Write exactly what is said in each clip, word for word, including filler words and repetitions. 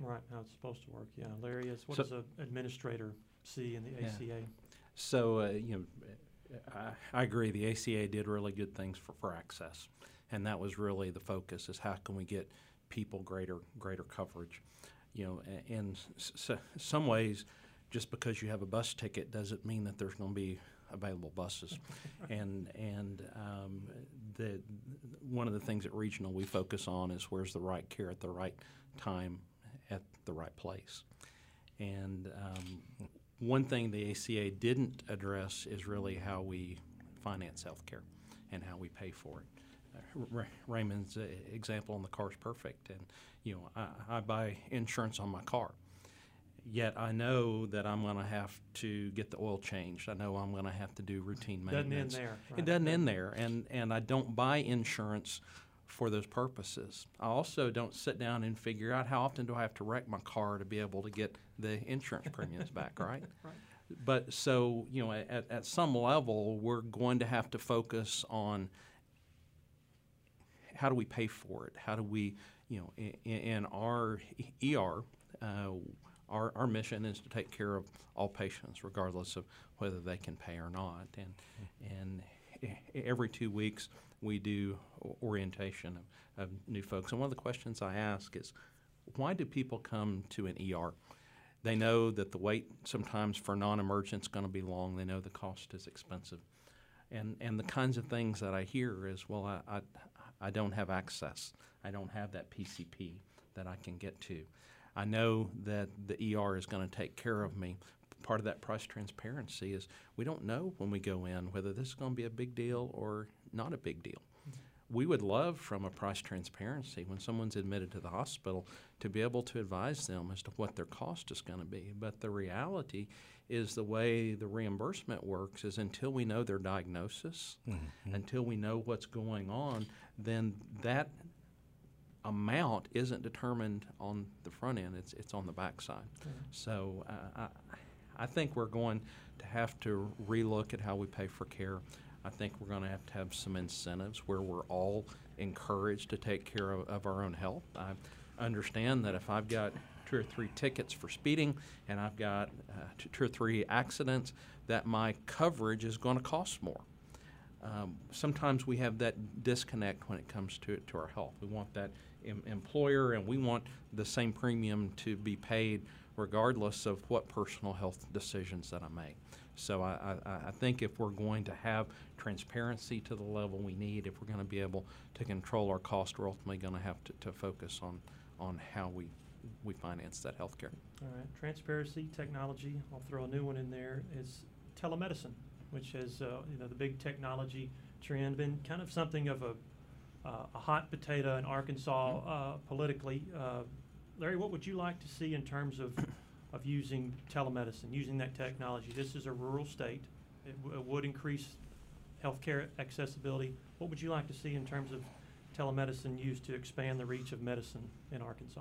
Right, how it's supposed to work, yeah. Larry, is what So- does an administrator see in the Yeah. A C A? So, uh, you know, I, I agree. The A C A did really good things for, for access, and that was really the focus: is how can we get people greater greater coverage. You know, a- in s- s- some ways, just because you have a bus ticket doesn't mean that there's going to be available buses. and and um, the one of the things at Regional we focus on is where's the right care at the right time at the right place. And um, one thing the A C A didn't address is really how we finance health care and how we pay for it. Uh, Ra- Raymond's uh, example on the car is perfect. And, you know, I, I buy insurance on my car. Yet I know that I'm going to have to get the oil changed. I know I'm going to have to do routine Doesn't end maintenance. there. It right. doesn't end there. And, and I don't buy insurance for those purposes. I also don't sit down and figure out how often do I have to wreck my car to be able to get the insurance premiums back, right? Right. But so, you know, at, at some level, we're going to have to focus on how do we pay for it? How do we, you know, in, in our E R, uh, our, our mission is to take care of all patients, regardless of whether they can pay or not. And, and every two weeks, we do orientation of, of new folks. And one of the questions I ask is, why do people come to an E R? They know that the wait sometimes for non-emergent is going to be long. They know the cost is expensive. And and the kinds of things that I hear is, well, I, I, I don't have access. I don't have that P C P that I can get to. I know that the E R is going to take care of me. Part of that price transparency is we don't know when we go in whether this is going to be a big deal or not a big deal. We would love, from a price transparency, when someone's admitted to the hospital, to be able to advise them as to what their cost is going to be. But the reality is the way the reimbursement works is until we know their diagnosis, mm-hmm. until we know what's going on, then that amount isn't determined on the front end. It's it's on the back side. Mm-hmm. So uh, I, I think we're going to have to relook at how we pay for care. I think we're going to have to have some incentives where we're all encouraged to take care of, of our own health. I understand that if I've got two or three tickets for speeding and I've got uh, two, two or three accidents, that my coverage is going to cost more. Um, sometimes we have that disconnect when it comes to to our health. We want that em- employer, and we want the same premium to be paid regardless of what personal health decisions that I make. So I, I, I think if we're going to have transparency to the level we need, if we're going to be able to control our cost, we're ultimately going to have to, to focus on on how we we finance that health care. All right, transparency, technology. I'll throw a new one in there. Is telemedicine, which has uh, you know the big technology trend, been kind of something of a uh, a hot potato in Arkansas uh, politically. Uh, Larry, what would you like to see in terms of of using telemedicine, using that technology? This is a rural state. It, w- it would increase healthcare accessibility. What would you like to see in terms of telemedicine used to expand the reach of medicine in Arkansas?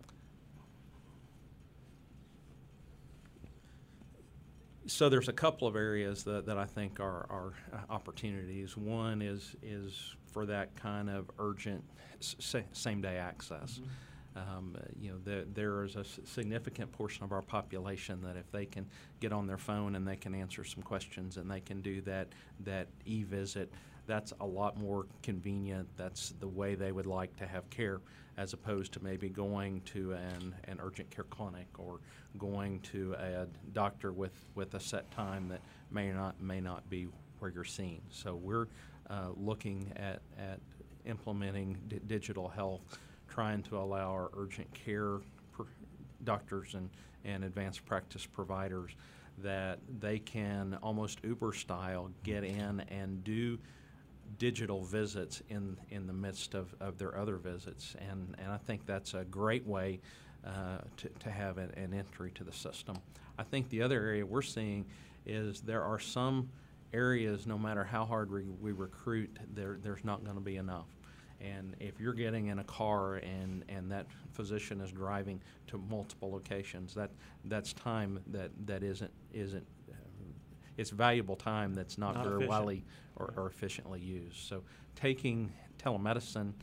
So there's a couple of areas that, that I think are, are uh, opportunities. One is is for that kind of urgent s- same-day access. Mm-hmm. Um, you know, the, there is a s- significant portion of our population that if they can get on their phone and they can answer some questions and they can do that that e-visit, that's a lot more convenient. That's the way they would like to have care, as opposed to maybe going to an, an urgent care clinic or going to a doctor with, with a set time that may not may not be where you're seen. So we're uh, looking at, at implementing d- digital health, trying to allow our urgent care pr- doctors and, and advanced practice providers that they can almost Uber style get in and do digital visits in in the midst of, of their other visits. And, and I think that's a great way uh, to, to have an, an entry to the system. I think the other area we're seeing is there are some areas, no matter how hard we, we recruit, there there's not going to be enough. And if you're getting in a car and, and that physician is driving to multiple locations, that that's time that, that isn't isn't uh, it's valuable time that's not, Not very efficient. widely or, or efficiently used. So taking telemedicine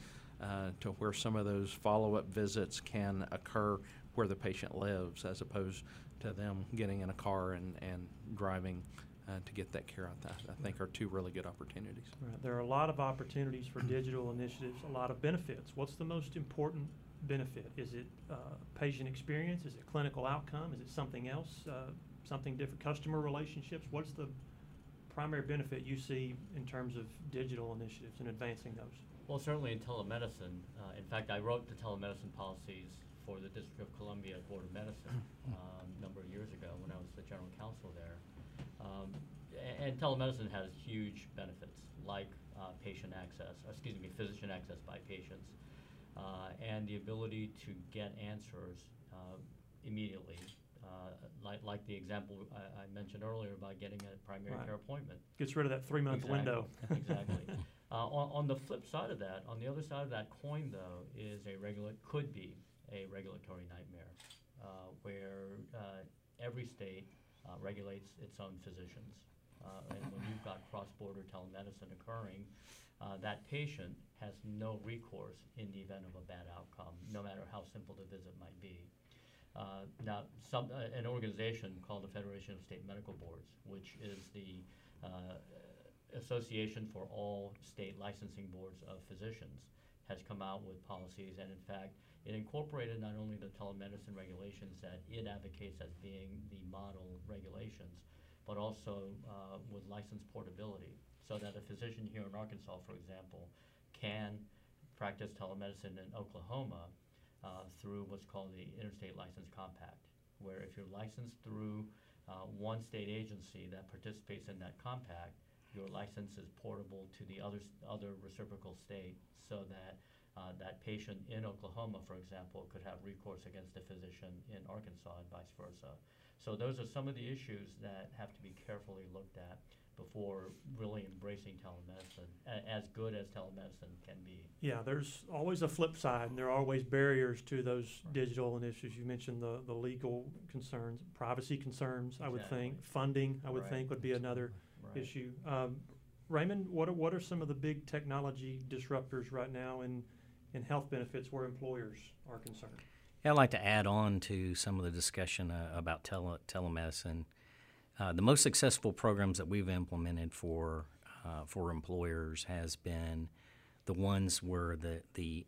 uh, to where some of those follow-up visits can occur where the patient lives, as opposed to them getting in a car and, and driving uh, to get that care out. That I think are two really good opportunities. Right. There are a lot of opportunities for digital initiatives, a lot of benefits. What's the most important benefit? Is it uh, patient experience? Is it clinical outcome? Is it something else, uh, something different? Customer relationships? What's the primary benefit you see in terms of digital initiatives and advancing those? Well, certainly in telemedicine. Uh, in fact, I wrote the telemedicine policies for the District of Columbia Board of Medicine um, a number of years ago when I was the general counsel there. Um, and, and telemedicine has huge benefits, like uh, patient access, or excuse me, physician access by patients, uh, and the ability to get answers uh, immediately, uh, like, like the example I, I mentioned earlier about getting a primary Right. care appointment. Gets rid of that three-month Exactly. window. Exactly. Uh, on, on the flip side of that, on the other side of that coin, though, is a regula- could be a regulatory nightmare, uh, where uh, every state uh, regulates its own physicians. Uh, and when you've got cross-border telemedicine occurring, uh, that patient has no recourse in the event of a bad outcome, no matter how simple the visit might be. Uh, now, some, uh, an organization called the Federation of State Medical Boards, which is the uh, association for all state licensing boards of physicians, has come out with policies, and in fact, it incorporated not only the telemedicine regulations that it advocates as being the model regulations, but also uh, with license portability, so that a physician here in Arkansas, for example, can practice telemedicine in Oklahoma uh, through what's called the Interstate License Compact, where if you're licensed through uh, one state agency that participates in that compact, your license is portable to the other, other reciprocal state, so that uh, that patient in Oklahoma, for example, could have recourse against a physician in Arkansas and vice versa. So those are some of the issues that have to be carefully looked at before really embracing telemedicine, a- as good as telemedicine can be. Yeah, there's always a flip side, and there are always barriers to those Right. digital initiatives. You mentioned the, the legal concerns, privacy concerns, I would Exactly. think. Funding, I would Right. think, would be another Right. issue. Um, Raymond, what are, what are some of the big technology disruptors right now in, in health benefits where employers are concerned? Yeah, I'd like to add on to some of the discussion uh, about tele- telemedicine. Uh, the most successful programs that we've implemented for uh, for employers has been the ones where the the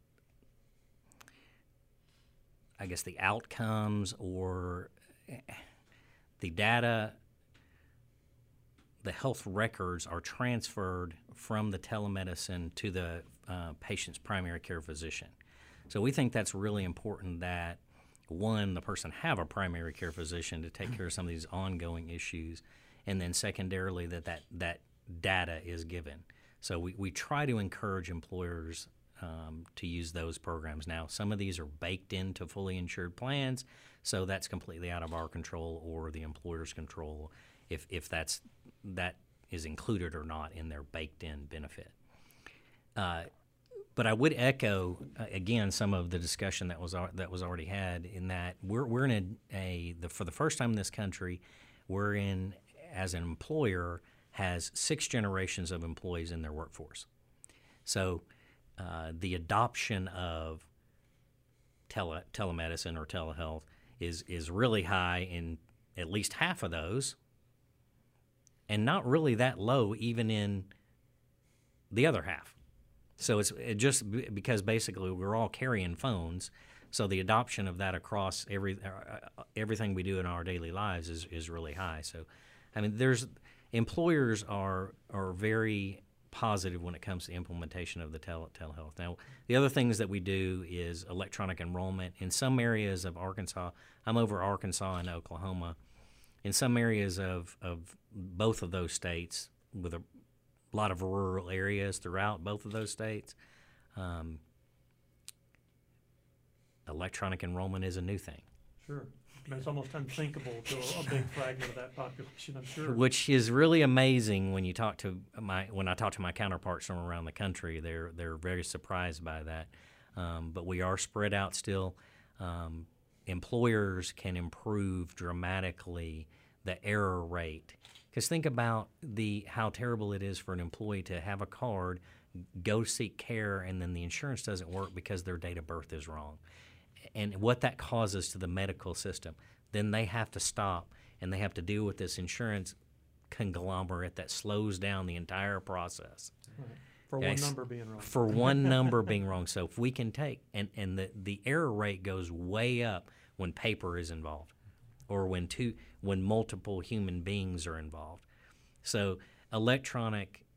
I guess the outcomes or the data, the health records are transferred from the telemedicine to the uh, patient's primary care physician. So we think that's really important that, one, the person have a primary care physician to take care of some of these ongoing issues, and then secondarily that that, that data is given. So we, we try to encourage employers um, to use those programs. Now, some of these are baked into fully insured plans, so that's completely out of our control or the employer's control if, if that's that is included or not in their baked-in benefit. Uh, But I would echo uh, again some of the discussion that was al- that was already had in that we're we're in a, a the, for the first time in this country, we're in as an employer has six generations of employees in their workforce. So uh, the adoption of tele, telemedicine or telehealth is is really high in at least half of those, and not really that low even in the other half. So it's it just b- because basically we're all carrying phones, so the adoption of that across every uh, everything we do in our daily lives is, is really high. So, I mean, there's employers are are very positive when it comes to implementation of the tele, telehealth. Now, the other things that we do is electronic enrollment. In some areas of Arkansas, I'm over Arkansas and Oklahoma. In some areas of, of both of those states, with a A lot of rural areas throughout both of those states, um, electronic enrollment is a new thing, Sure. I mean, it's almost unthinkable to a, a big fragment of that population, I'm sure. which is really amazing when you talk to my when I talk to my counterparts from around the country. They're they're very surprised by that, um, but we are spread out still. Um, employers can improve dramatically the error rate. Because think about the how terrible it is for an employee to have a card, go seek care, and then the insurance doesn't work because their date of birth is wrong. And what that causes to the medical system, then they have to stop and they have to deal with this insurance conglomerate that slows down the entire process. Right. For Okay, one s- number being wrong. For one number being wrong. So if we can take, and, and the, the error rate goes way up when paper is involved or when two when multiple human beings are involved. So electronic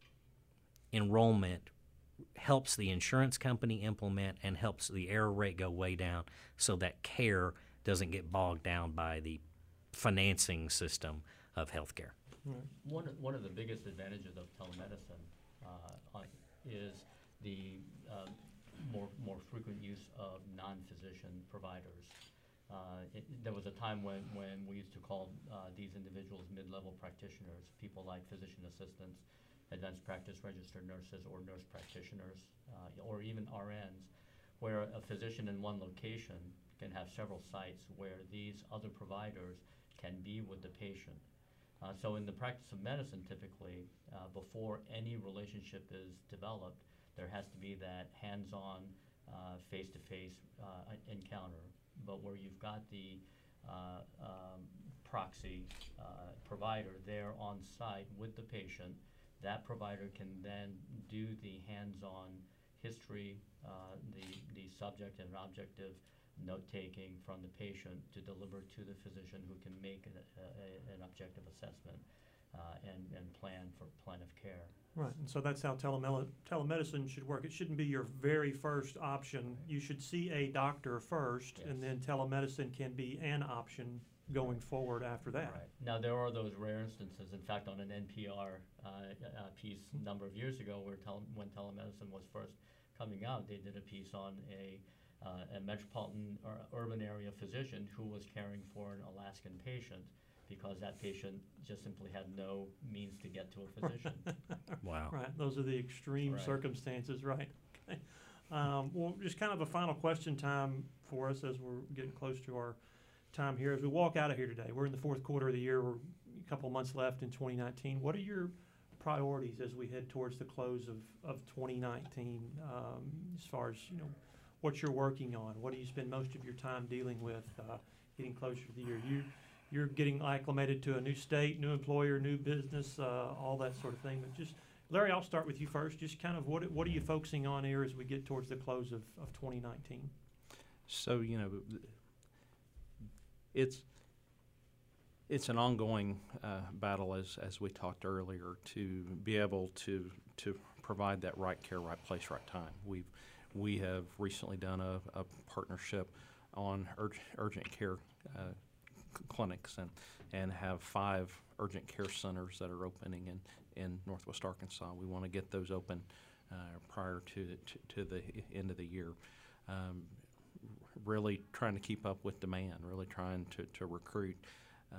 enrollment helps the insurance company implement and helps the error rate go way down so that care doesn't get bogged down by the financing system of healthcare. Right. One, of- one of the biggest advantages of telemedicine uh, on- is the uh, more, more frequent use of non-physician providers. Uh, it, there was a time when, when we used to call uh, these individuals mid-level practitioners, people like physician assistants, advanced practice registered nurses, or nurse practitioners, uh, or even R Ns, where a physician in one location can have several sites where these other providers can be with the patient. Uh, so in the practice of medicine, typically, uh, before any relationship is developed, there has to be that hands-on, uh, face-to-face uh, encounter. But where you've got the uh, um, proxy uh, provider there on site with the patient, that provider can then do the hands-on history, uh, the, the subject and objective note-taking from the patient to deliver to the physician, who can make a, a, an objective assessment uh, and, and plan for plan of care. Right, and so that's how telemel- telemedicine should work. It shouldn't be your very first option. You should see a doctor first, Yes. and then telemedicine can be an option going forward after that. Right. Now, there are those rare instances. In fact, on an N P R uh, uh, piece a number of years ago, where tele- when telemedicine was first coming out, they did a piece on a, uh, a metropolitan or urban area physician who was caring for an Alaskan patient, because that patient just simply had no means to get to a physician. Wow. Right, those are the extreme Right. circumstances, right? Okay. Um, well, just kind of a final question time for us as we're getting close to our time here. As we walk out of here today, we're in the fourth quarter of the year. We're a couple of months left in twenty nineteen. What are your priorities as we head towards the close of, of twenty nineteen, um, as far as, you know, what you're working on? What do you spend most of your time dealing with uh, getting closer to the year? You, you're getting acclimated to a new state, new employer, new business, uh, all that sort of thing. But just, Larry, I'll start with you first. Just kind of what what are you focusing on here as we get towards the close of, of twenty nineteen? So, you know, it's it's an ongoing uh, battle, as as we talked earlier, to be able to to provide that right care, right place, right time. We've we have recently done a, a partnership on urg- urgent care uh, c- clinics and and have five urgent care centers that are opening in, in Northwest Arkansas. We want to get those open uh, prior to, to to the end of the year. Um, really trying to keep up with demand, really trying to, to recruit. Uh,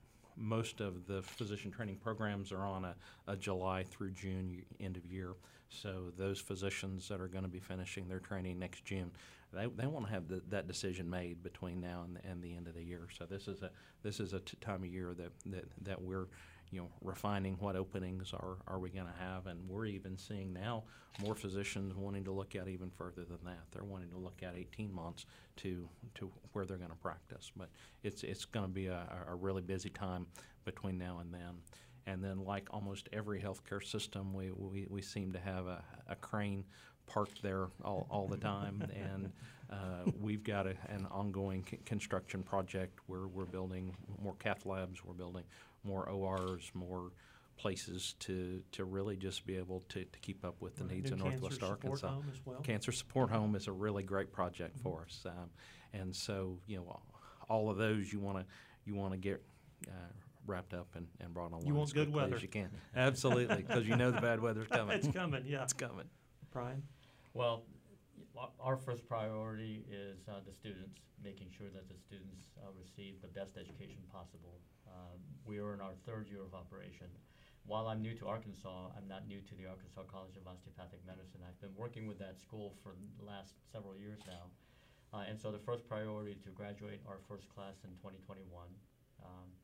most of the physician training programs are on a, a July through June y- end of year. So those physicians that are going to be finishing their training next June, they, they want to have the, that decision made between now and the, and the end of the year. So this is a this is a t- time of year that, that, that we're you know refining what openings are, are we going to have, and we're even seeing now more physicians wanting to look at even further than that. They're wanting to look at eighteen months to to where they're going to practice. But it's it's going to be a, a really busy time between now and then. And then, like almost every healthcare system, we, we, we seem to have a, a crane parked there all, all the time. And uh, we've got a, an ongoing c- construction project where we're building more cath labs, we're building more O Rs, more places to, to really just be able to, to keep up with the Right, needs new of Northwest cancer support Arkansas. home as well. Cancer Support Home is a really great project for us. Um, and so, you know, all of those you want to you want to get uh, wrapped up and, and brought online You want as good quickly weather. as you can. Absolutely, because you know the bad weather's coming. It's coming, yeah. It's coming. Brian? Well, y- our first priority is uh, the students, making sure that the students uh, receive the best education possible. Uh, we are in our third year of operation. While I'm new to Arkansas, I'm not new to the Arkansas College of Osteopathic Medicine. I've been working with that school for the last several years now. Uh, and so the first priority is to graduate our first class in twenty twenty-one. Um,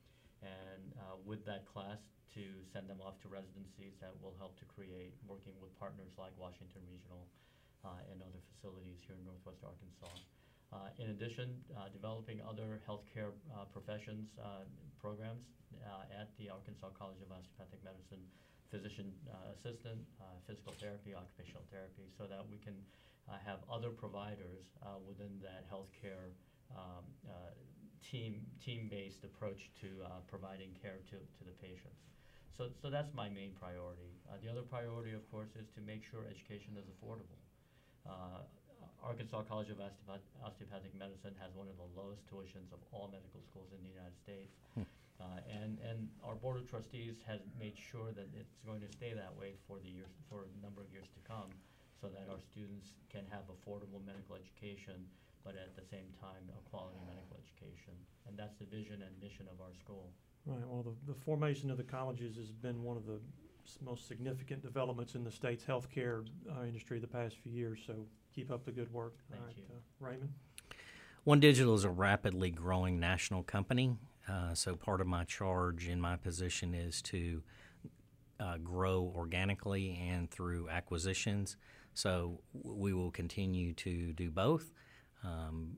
and uh, with that class to send them off to residencies that will help to create, working with partners like Washington Regional uh, and other facilities here in Northwest Arkansas. Uh, in addition, uh, developing other healthcare uh, professions uh, programs uh, at the Arkansas College of Osteopathic Medicine, physician uh, assistant, uh, physical therapy, occupational therapy, so that we can uh, have other providers uh, within that healthcare um, uh, team team-based approach to uh, providing care to, to the patients. So, so that's my main priority. Uh, the other priority, of course, is to make sure education is affordable. Uh, Arkansas College of Osteopath Osteopathic Medicine has one of the lowest tuitions of all medical schools in the United States. Hmm. Uh, and, and our Board of Trustees has made sure that it's going to stay that way for the years, for a number of years to come, so that our students can have affordable medical education, but at the same time, a quality medical education. And that's the vision and mission of our school. Right, well, the, the formation of the colleges has been one of the s- most significant developments in the state's healthcare uh, industry the past few years, so keep up the good work. Thank All right, you. uh, Raymond? One Digital is a rapidly growing national company, uh, so part of my charge in my position is to uh, grow organically and through acquisitions. So w- we will continue to do both. Um,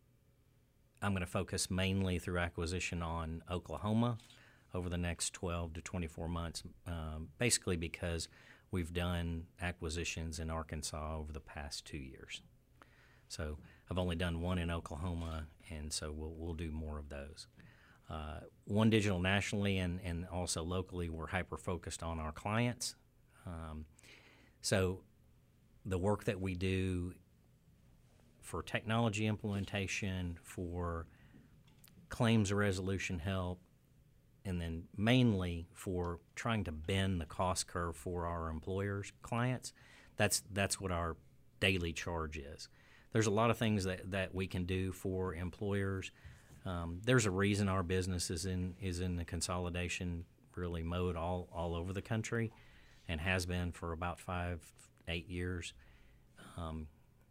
I'm going to focus mainly through acquisition on Oklahoma over the next twelve to twenty-four months, um, basically because we've done acquisitions in Arkansas over the past two years. So I've only done one in Oklahoma, and so we'll we'll do more of those. Uh, One Digital nationally and, and also locally, we're hyper-focused on our clients. Um, so the work that we do for technology implementation, for claims resolution help, and then mainly for trying to bend the cost curve for our employers' clients, that's that's what our daily charge is. There's a lot of things that, that we can do for employers. Um, there's a reason our business is in is in the consolidation really mode all, all over the country, and has been for about five, eight years. Um,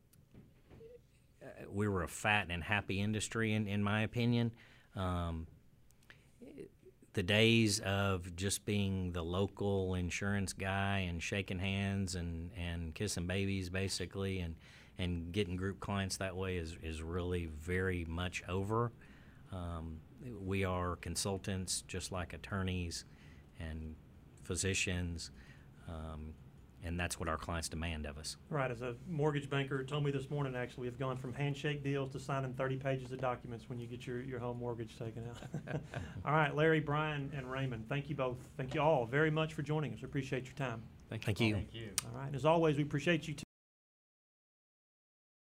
we were a fat and happy industry, in, in my opinion. Um, the days of just being the local insurance guy and shaking hands and, and kissing babies, basically, and, and getting group clients that way is, is really very much over. Um, we are consultants just like attorneys and physicians, um, and that's what our clients demand of us. Right, as a mortgage banker told me this morning, actually, we've gone from handshake deals to signing thirty pages of documents when you get your, your home mortgage taken out. All right, Larry, Brian, and Raymond, thank you both. Thank you all very much for joining us. Appreciate your time. Thank you. Thank you. Thank you. All right, and as always, we appreciate you too.